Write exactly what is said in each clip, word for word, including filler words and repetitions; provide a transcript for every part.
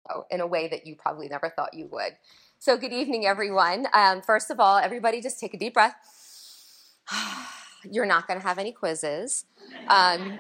in a way that you probably never thought you would. So good evening, everyone. Um, first of all, everybody just take a deep breath. You're not going to have any quizzes. Um,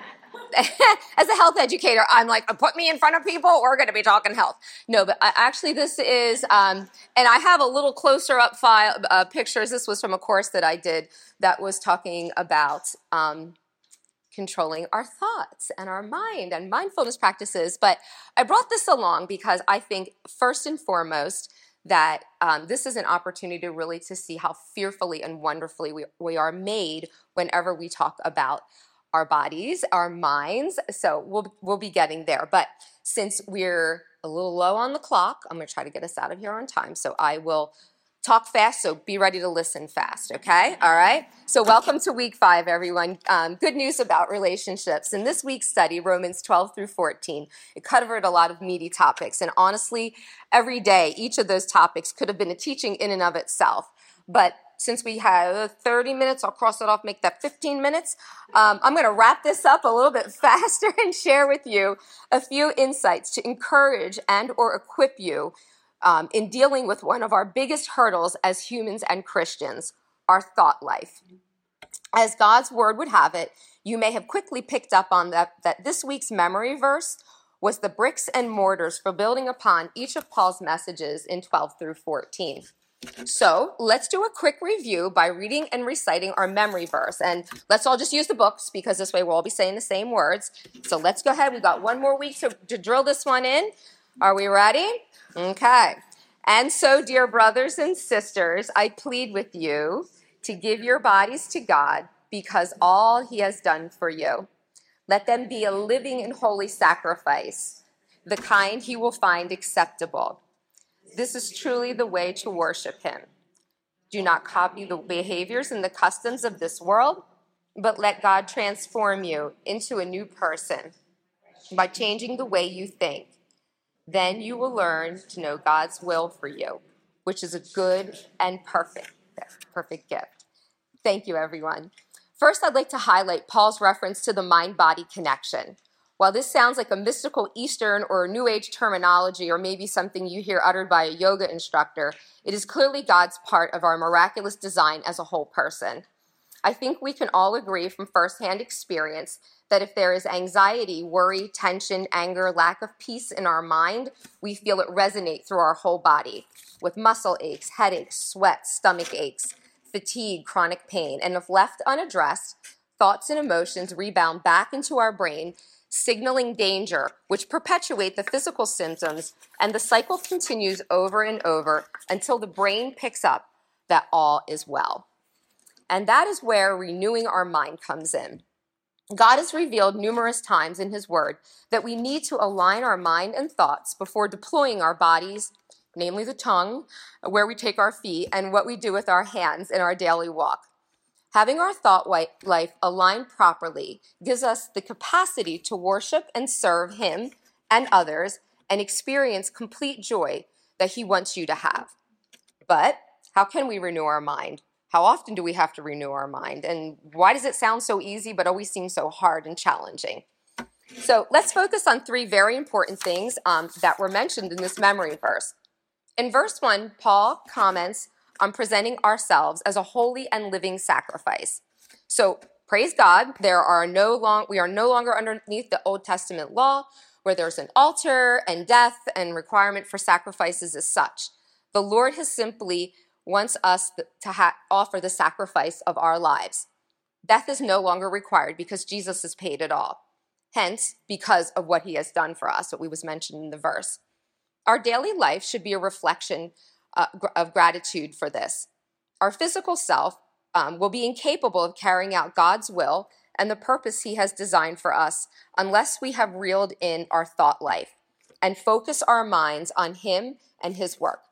as a health educator, I'm like, put me in front of people, we're going to be talking health. No, but uh, actually this is, um, and I have a little closer up file, uh, pictures. This was from a course that I did that was talking about um, controlling our thoughts and our mind and mindfulness practices. But I brought this along because I think first and foremost that um, this is an opportunity to really to see how fearfully and wonderfully we, we are made whenever we talk about our bodies, our minds. So we'll we'll be getting there. But since we're a little low on the clock, I'm going to try to get us out of here on time. So I will talk fast, so be ready to listen fast, okay? All right? So welcome to week five, everyone. Um, good news about relationships. In this week's study, Romans twelve through fourteen, it covered a lot of meaty topics. And honestly, every day, each of those topics could have been a teaching in and of itself. But since we have thirty minutes, I'll cross it off, make that fifteen minutes. Um, I'm going to wrap this up a little bit faster and share with you a few insights to encourage and or equip you um, in dealing with one of our biggest hurdles as humans and Christians, our thought life. As God's word would have it, you may have quickly picked up on that, that this week's memory verse was the bricks and mortars for building upon each of Paul's messages in twelve through fourteen. So let's do a quick review by reading and reciting our memory verse. And let's all just use the books because this way we'll all be saying the same words. So let's go ahead. We've got one more week to, to drill this one in. Are we ready? Okay. And so, dear brothers and sisters, I plead with you to give your bodies to God because all he has done for you. Let them be a living and holy sacrifice, the kind he will find acceptable. This is truly the way to worship him. Do not copy the behaviors and the customs of this world, but let God transform you into a new person by changing the way you think. Then you will learn to know God's will for you, which is a good and perfect, perfect gift. Thank you, everyone. First, I'd like to highlight Paul's reference to the mind-body connection. While this sounds like a mystical Eastern or New Age terminology or maybe something you hear uttered by a yoga instructor, it is clearly God's part of our miraculous design as a whole person. I think we can all agree from firsthand experience that if there is anxiety, worry, tension, anger, lack of peace in our mind, we feel it resonate through our whole body with muscle aches, headaches, sweat, stomach aches, fatigue, chronic pain. And if left unaddressed, thoughts and emotions rebound back into our brain, signaling danger, which perpetuate the physical symptoms, and the cycle continues over and over until the brain picks up that all is well. And that is where renewing our mind comes in. God has revealed numerous times in his word that we need to align our mind and thoughts before deploying our bodies, namely the tongue, where we take our feet, and what we do with our hands in our daily walk. Having our thought life aligned properly gives us the capacity to worship and serve him and others and experience complete joy that he wants you to have. But how can we renew our mind? How often do we have to renew our mind? And why does it sound so easy but always seem so hard and challenging? So let's focus on three very important things um, that were mentioned in this memory verse. In verse one, Paul comments on presenting ourselves as a holy and living sacrifice. So praise God, there are no long, we are no longer underneath the Old Testament law where there's an altar and death and requirement for sacrifices as such. The Lord has simply wants us to ha- offer the sacrifice of our lives. Death is no longer required because Jesus has paid it all. Hence, because of what he has done for us, what we was mentioned in the verse. Our daily life should be a reflection uh, of gratitude for this. Our physical self um, will be incapable of carrying out God's will and the purpose he has designed for us unless we have reeled in our thought life and focus our minds on him and his work.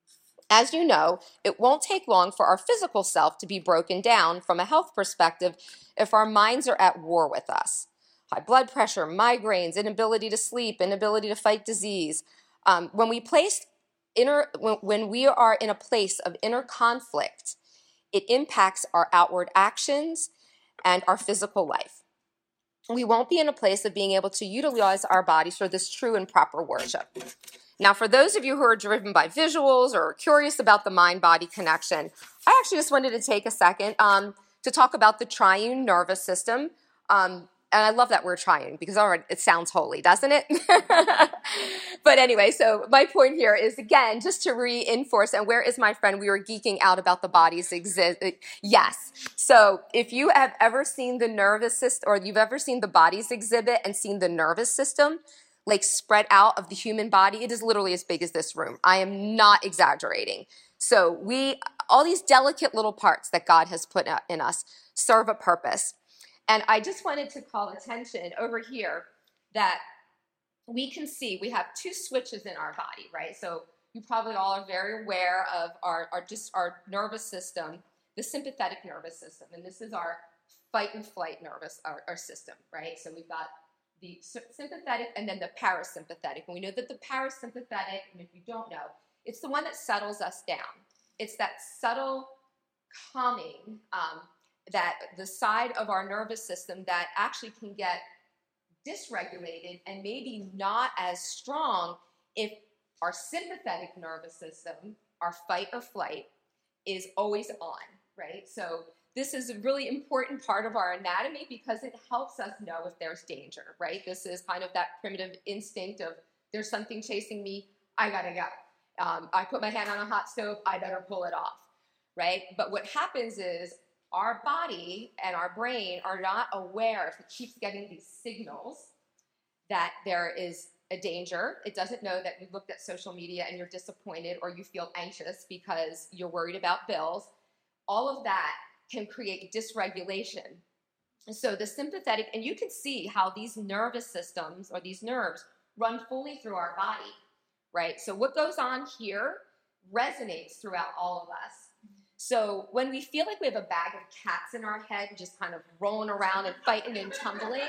As you know, it won't take long for our physical self to be broken down from a health perspective if our minds are at war with us. High blood pressure, migraines, inability to sleep, inability to fight disease. Um, when we place inner, when, when we are in a place of inner conflict, it impacts our outward actions and our physical life. We won't be in a place of being able to utilize our bodies for this true and proper worship. Now, for those of you who are driven by visuals or curious about the mind-body connection, I actually just wanted to take a second um, to talk about the triune nervous system. Um, and I love that word triune because already it sounds holy, doesn't it? But anyway, so my point here is, again, just to reinforce, and where is my friend? We were geeking out about the body's exist. Yes. So if you have ever seen the nervous system, or you've ever seen the body's exhibit and seen the nervous system, like spread out of the human body, it is literally as big as this room. I am not exaggerating. So we, all these delicate little parts that God has put in us serve a purpose. And I just wanted to call attention over here that we can see we have two switches in our body, right? So you probably all are very aware of our, our just our nervous system, the sympathetic nervous system. And this is our fight and flight nervous, our, our system, right? So we've got the sympathetic and then the parasympathetic. And we know that the parasympathetic, and if you don't know, it's the one that settles us down. It's that subtle calming, um, that the side of our nervous system that actually can get dysregulated and maybe not as strong if our sympathetic nervous system, our fight or flight, is always on, right? So this is a really important part of our anatomy because it helps us know if there's danger, right? This is kind of that primitive instinct of there's something chasing me, I gotta go. Um, I put my hand on a hot stove, I better pull it off, right? But what happens is our body and our brain are not aware if it keeps getting these signals that there is a danger. It doesn't know that you looked at social media and you're disappointed or you feel anxious because you're worried about bills. All of that can create dysregulation. And so the sympathetic, and you can see how these nervous systems or these nerves run fully through our body, right? So what goes on here resonates throughout all of us. So when we feel like we have a bag of cats in our head, just kind of rolling around and fighting and tumbling,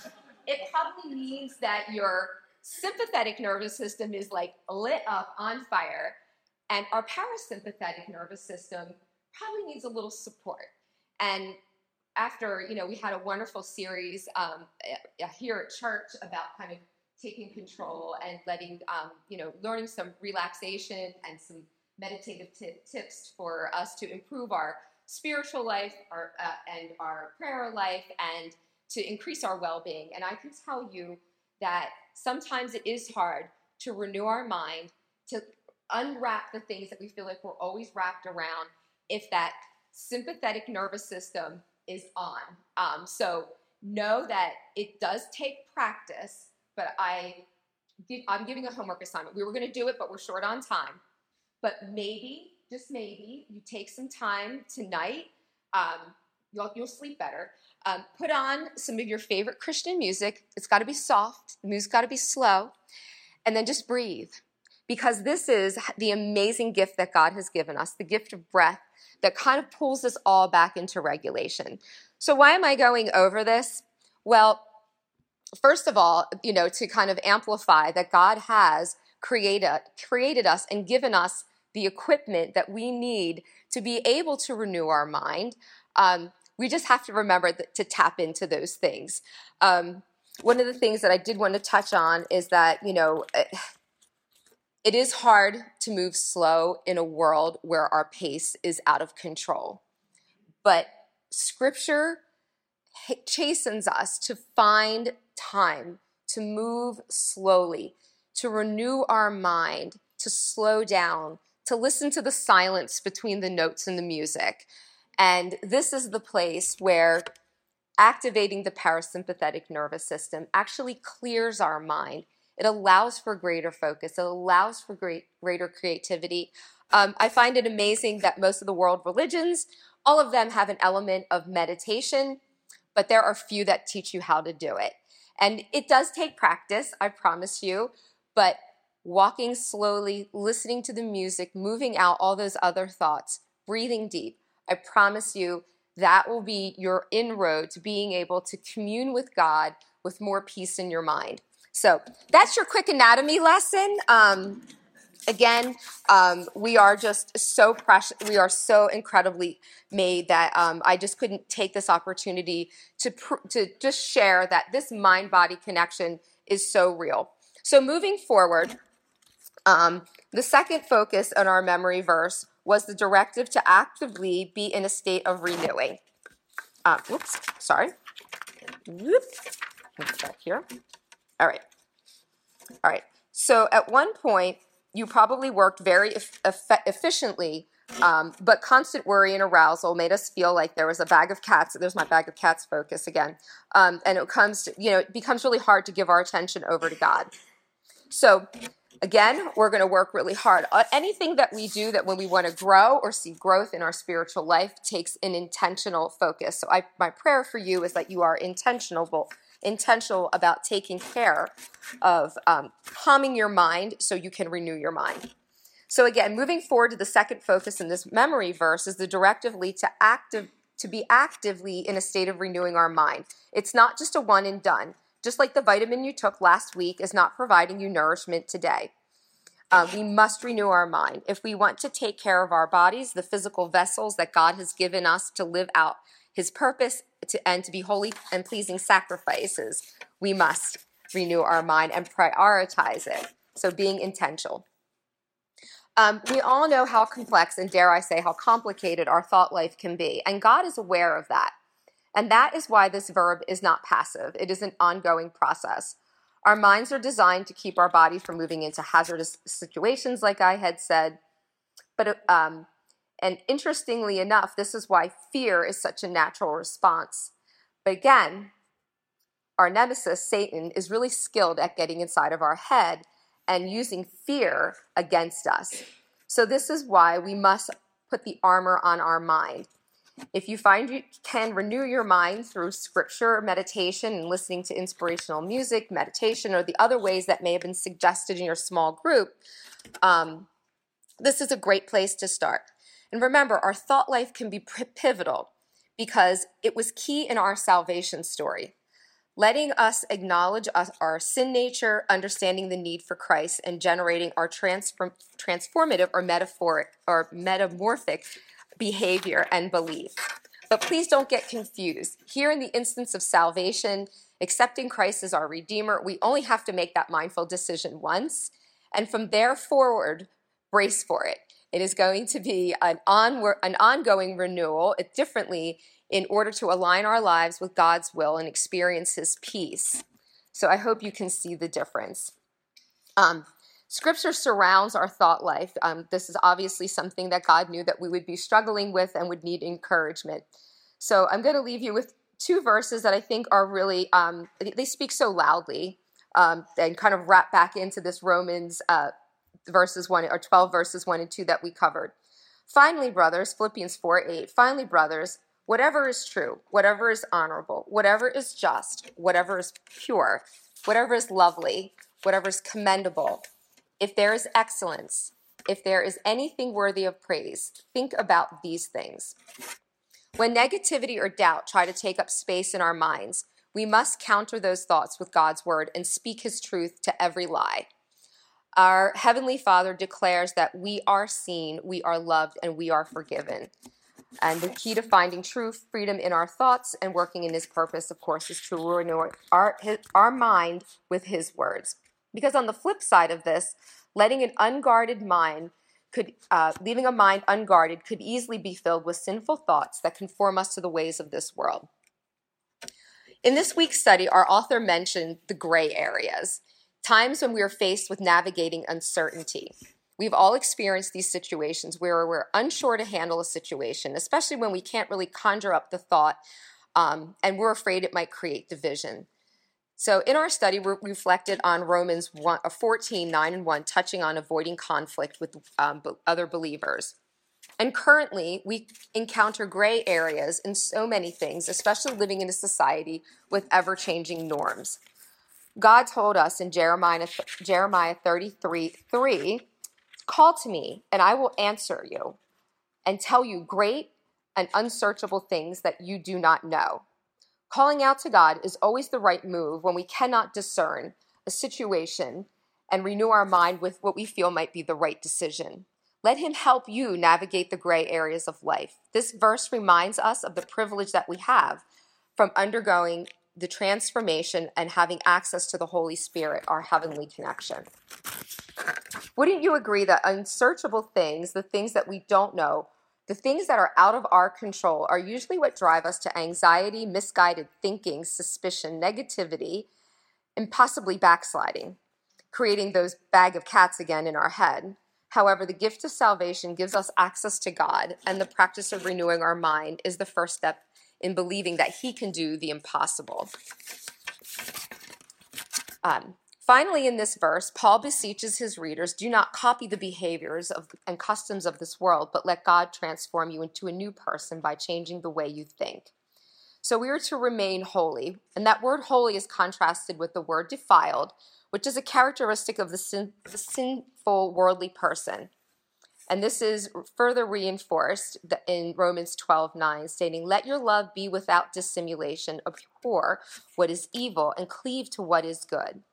it probably means that your sympathetic nervous system is like lit up on fire, and our parasympathetic nervous system probably needs a little support. And after, you know, we had a wonderful series um, here at church about kind of taking control and letting, um, you know, learning some relaxation and some meditative t- tips for us to improve our spiritual life our, uh, and our prayer life and to increase our well-being. And I can tell you that sometimes it is hard to renew our mind, to unwrap the things that we feel like we're always wrapped around if that sympathetic nervous system is on. Um, so know that it does take practice, but I, I'm giving a homework assignment. We were going to do it, but we're short on time. But maybe, just maybe, you take some time tonight. Um, you'll, you'll sleep better. Um, put on some of your favorite Christian music. It's got to be soft. The music's got to be slow. And then just breathe. Because this is the amazing gift that God has given us, the gift of breath that kind of pulls us all back into regulation. So why am I going over this? Well, first of all, you know, to kind of amplify that God has created, created us and given us the equipment that we need to be able to renew our mind. Um, we just have to remember that, to tap into those things. Um, one of the things that I did want to touch on is that, you know, it is hard to move slow in a world where our pace is out of control. But Scripture chastens us to find time to move slowly, to renew our mind, to slow down, to listen to the silence between the notes and the music. And this is the place where activating the parasympathetic nervous system actually clears our mind. It allows for greater focus. It allows for great, greater creativity. Um, I find it amazing that most of the world religions, all of them have an element of meditation, but there are few that teach you how to do it. And it does take practice, I promise you, but walking slowly, listening to the music, moving out all those other thoughts, breathing deep, I promise you that will be your inroad to being able to commune with God with more peace in your mind. So that's your quick anatomy lesson. Um, again, um, we are just so precious. We are so incredibly made that um, I just couldn't take this opportunity to pr- to just share that this mind-body connection is so real. So moving forward, Um, the second focus on our memory verse was the directive to actively be in a state of renewing. Uh, whoops, sorry. Whoop. Back here. All right. All right. So at one point, you probably worked very e- eff- efficiently, um, but constant worry and arousal made us feel like there was a bag of cats. There's my bag of cats focus again. Um, and it comes, to, you know, it becomes really hard to give our attention over to God. So again, we're going to work really hard. Uh, anything that we do that when we want to grow or see growth in our spiritual life takes an intentional focus. So I, my prayer for you is that you are intentional, intentional about taking care of um, calming your mind so you can renew your mind. So again, moving forward to the second focus in this memory verse is the directive lead to active to be actively in a state of renewing our mind. It's not just a one and done. Just like the vitamin you took last week is not providing you nourishment today. Uh, we must renew our mind. If we want to take care of our bodies, the physical vessels that God has given us to live out his purpose to, and to be holy and pleasing sacrifices, we must renew our mind and prioritize it. So being intentional. Um, we all know how complex and dare I say how complicated our thought life can be, and God is aware of that. And that is why this verb is not passive. It is an ongoing process. Our minds are designed to keep our body from moving into hazardous situations, like I had said. But um, and interestingly enough, this is why fear is such a natural response. But again, our nemesis, Satan, is really skilled at getting inside of our head and using fear against us. So this is why we must put the armor on our mind. If you find you can renew your mind through scripture, meditation, and listening to inspirational music, meditation, or the other ways that may have been suggested in your small group, um, this is a great place to start. And remember, our thought life can be pivotal because it was key in our salvation story. Letting us acknowledge us, our sin nature, understanding the need for Christ, and generating our transform, transformative or metaphoric or metamorphic behavior and belief. But please don't get confused. Here in the instance of salvation, accepting Christ as our Redeemer, we only have to make that mindful decision once. And from there forward, brace for it. It is going to be an, onward, an ongoing renewal, it differently, in order to align our lives with God's will and experience his peace. So I hope you can see the difference. Um, Scripture surrounds our thought life. Um, this is obviously something that God knew that we would be struggling with and would need encouragement. So I'm going to leave you with two verses that I think are really, um, they speak so loudly um, and kind of wrap back into this Romans uh, verses one or twelve verses one and two that we covered. Finally, brothers, Philippians four eight, finally, brothers, whatever is true, whatever is honorable, whatever is just, whatever is pure, whatever is lovely, whatever is commendable, if there is excellence, if there is anything worthy of praise, think about these things. When negativity or doubt try to take up space in our minds, we must counter those thoughts with God's word and speak his truth to every lie. Our Heavenly Father declares that we are seen, we are loved, and we are forgiven. And the key to finding true freedom in our thoughts and working in his purpose, of course, is to renew our, his, our mind with his words. Because on the flip side of this, letting an unguarded mind could, uh, leaving a mind unguarded could easily be filled with sinful thoughts that conform us to the ways of this world. In this week's study, our author mentioned the gray areas, times when we are faced with navigating uncertainty. We've all experienced these situations where we're unsure to handle a situation, especially when we can't really conjure up the thought um, and we're afraid it might create division. So in our study, we reflected on Romans fourteen, nine and one, touching on avoiding conflict with um, other believers. And currently, we encounter gray areas in so many things, especially living in a society with ever-changing norms. God told us in Jeremiah, Jeremiah thirty-three three, call to me, and I will answer you and tell you great and unsearchable things that you do not know. Calling out to God is always the right move when we cannot discern a situation and renew our mind with what we feel might be the right decision. Let him help you navigate the gray areas of life. This verse reminds us of the privilege that we have from undergoing the transformation and having access to the Holy Spirit, our heavenly connection. Wouldn't you agree that unsearchable things, the things that we don't know, the things that are out of our control, are usually what drive us to anxiety, misguided thinking, suspicion, negativity, and possibly backsliding, creating those bag of cats again in our head? However, the gift of salvation gives us access to God, and the practice of renewing our mind is the first step in believing that he can do the impossible. Um, finally, in this verse, Paul beseeches his readers, do not copy the behaviors of, and customs of this world, but let God transform you into a new person by changing the way you think. So we are to remain holy, and that word holy is contrasted with the word defiled, which is a characteristic of the, sin, the sinful worldly person. And this is further reinforced in Romans twelve nine, stating, let your love be without dissimulation, abhor what is evil, and cleave to what is good.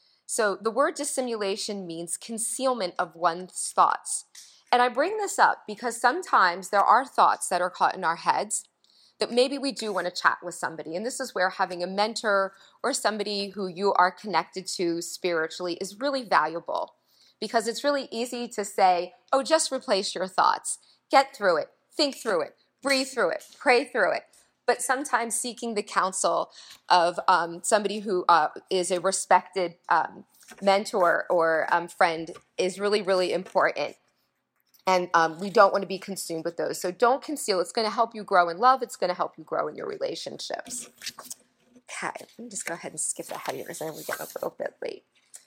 So the word dissimulation means concealment of one's thoughts. And I bring this up because sometimes there are thoughts that are caught in our heads that maybe we do want to chat with somebody. And this is where having a mentor or somebody who you are connected to spiritually is really valuable, because it's really easy to say, oh, just replace your thoughts. Get through it. Think through it. Breathe through it. Pray through it. But sometimes seeking the counsel of um, somebody who uh, is a respected um, mentor or um, friend is really, really important. And um, we don't want to be consumed with those. So don't conceal. It's going to help you grow in love. It's going to help you grow in your relationships. Okay, let me just go ahead and skip ahead here because I know we're getting a little bit late.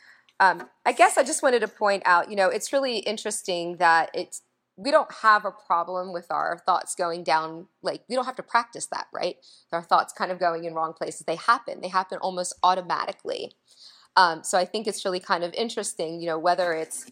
Um, I guess I just wanted to point out, you know, it's really interesting that it's we don't have a problem with our thoughts going down. Like, we don't have to practice that, right? Our thoughts kind of going in wrong places. They happen. They happen almost automatically. Um, so I think it's really kind of interesting, you know, whether it's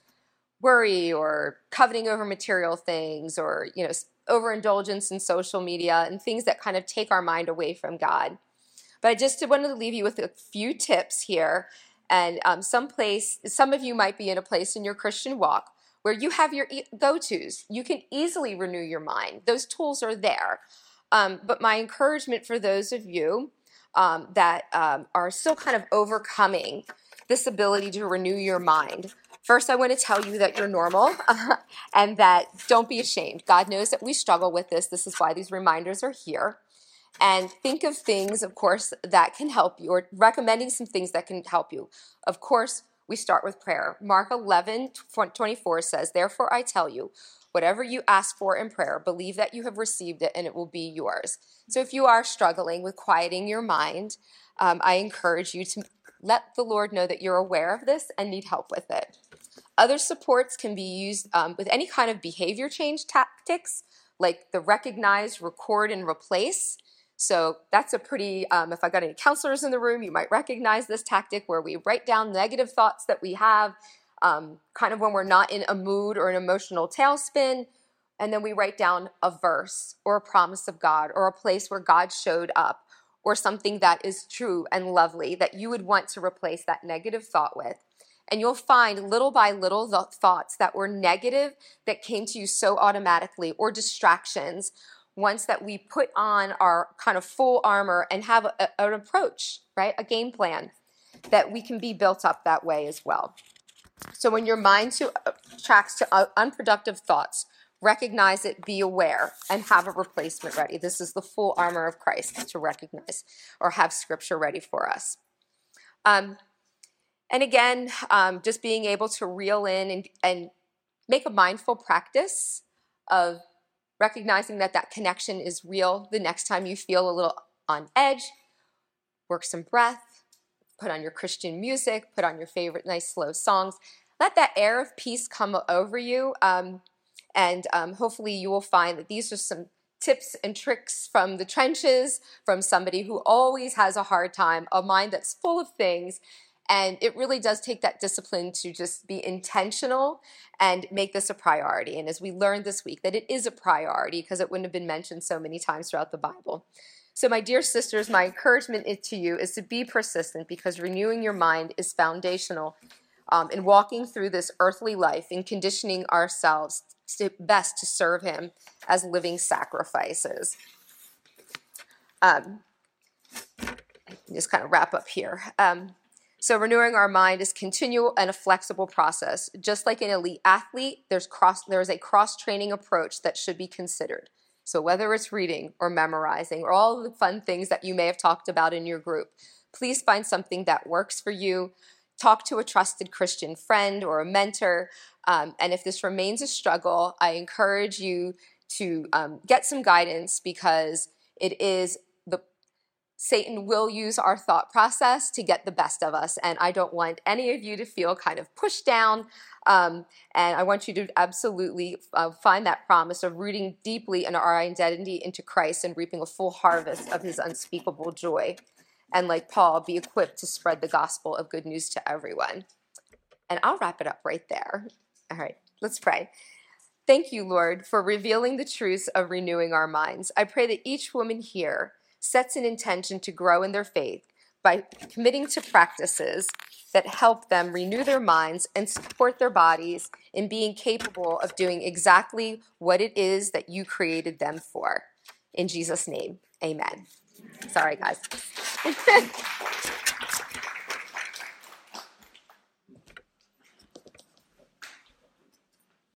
worry or coveting over material things or, you know, overindulgence in social media and things that kind of take our mind away from God. But I just wanted to leave you with a few tips here. And um, some place, some of you might be in a place in your Christian walk where you have your go-tos. You can easily renew your mind. Those tools are there. Um, but my encouragement for those of you um, that um, are still kind of overcoming this ability to renew your mind, first, I want to tell you that you're normal uh, and that don't be ashamed. God knows that we struggle with this. This is why these reminders are here. And think of things, of course, that can help you, or recommending some things that can help you. Of course, we start with prayer. Mark eleven twenty-four says, therefore I tell you, whatever you ask for in prayer, believe that you have received it and it will be yours. So if you are struggling with quieting your mind, um, I encourage you to let the Lord know that you're aware of this and need help with it. Other supports can be used um, with any kind of behavior change tactics, like the recognize, record, and replace. So that's a pretty, um, if I got any counselors in the room, you might recognize this tactic where we write down negative thoughts that we have, um, kind of when we're not in a mood or an emotional tailspin, and then we write down a verse or a promise of God or a place where God showed up or something that is true and lovely that you would want to replace that negative thought with. And you'll find little by little the thoughts that were negative that came to you so automatically, or distractions, once that we put on our kind of full armor and have a, an approach, right? A game plan, that we can be built up that way as well. So when your mind to, uh, tracks to uh, unproductive thoughts, recognize it, be aware, and have a replacement ready. This is the full armor of Christ, to recognize or have scripture ready for us. Um, and again, um, just being able to reel in and, and make a mindful practice of recognizing that that connection is real. The next time you feel a little on edge, work some breath, put on your Christian music, put on your favorite nice slow songs. Let that air of peace come over you. Um, and um, hopefully you will find that these are some tips and tricks from the trenches, from somebody who always has a hard time, a mind that's full of things. And it really does take that discipline to just be intentional and make this a priority. And as we learned this week, that it is a priority because it wouldn't have been mentioned so many times throughout the Bible. So my dear sisters, my encouragement to you is to be persistent, because renewing your mind is foundational um, in walking through this earthly life and conditioning ourselves to best to serve him as living sacrifices. Um, just kind of wrap up here. Um, So renewing our mind is continual and a flexible process. Just like an elite athlete, there's cross there's a cross-training approach that should be considered. So whether it's reading or memorizing or all the fun things that you may have talked about in your group, please find something that works for you. Talk to a trusted Christian friend or a mentor. Um, and if this remains a struggle, I encourage you to um, get some guidance, because it is the Satan will use our thought process to get the best of us, and I don't want any of you to feel kind of pushed down, um, and I want you to absolutely uh, find that promise of rooting deeply in our identity into Christ and reaping a full harvest of his unspeakable joy, and like Paul, be equipped to spread the gospel of good news to everyone. And I'll wrap it up right there. All right, let's pray. Thank you, Lord, for revealing the truths of renewing our minds. I pray that each woman here sets an intention to grow in their faith by committing to practices that help them renew their minds and support their bodies in being capable of doing exactly what it is that you created them for. In Jesus' name, amen. Sorry, guys.